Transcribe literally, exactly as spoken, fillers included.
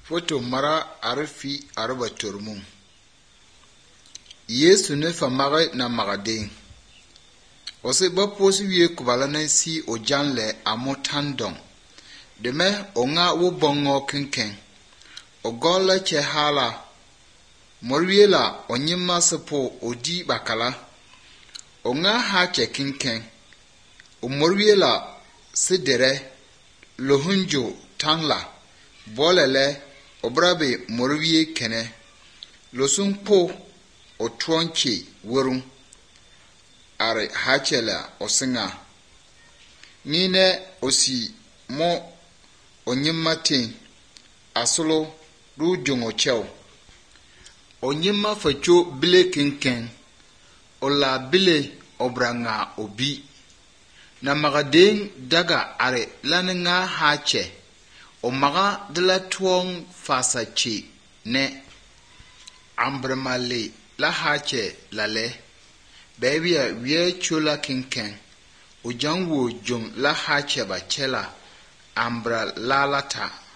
Foto mara arifi arba turmu. Yesu ne fa magi na magade. Ose ba posi wie kubala na si o janle amotandong. Deme o nga wo bongo kenken. O gola che hala. Morwiela o nyima sepo o di bakala. O nga ha che kenken. O morwiela sidere lohunjo tangla. Bolele obrabe morwie kene. Losun po o tuonche wurun. Are hachela osinga. Nine osi mo onyima tin. Asolo ru jongo chew. Onyima facho bile kinken. Ola bile obranga obi. Na magadeng daga are laninga hache. O maga de la tuong fasache ne. Ambramale la hache lale. Baby a we chula kinken. O jangwo jung la hache ba chela. Ambra lalata.